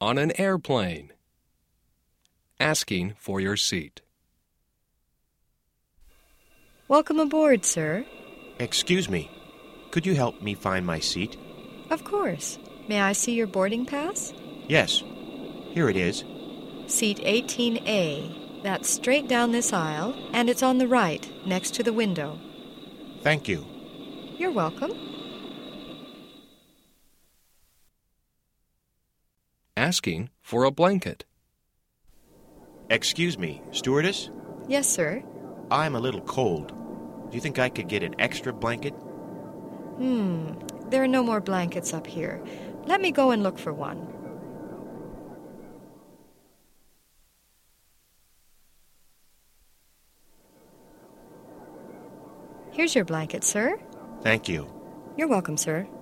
On an airplane. Asking for your seat. Welcome aboard, sir. Excuse me. Could you help me find my seat? Of course. May I see your boarding pass? Yes. Here it is. Seat 18A. That's straight down this aisle, and it's on the right, next to the window. Thank you. You're welcome. Asking for a blanket. Excuse me, stewardess? Yes, sir. I'm a little cold. Do you think I could get an extra blanket? There are no more blankets up here. Let me go and look for one. Here's your blanket, sir. Thank you. You're welcome, sir.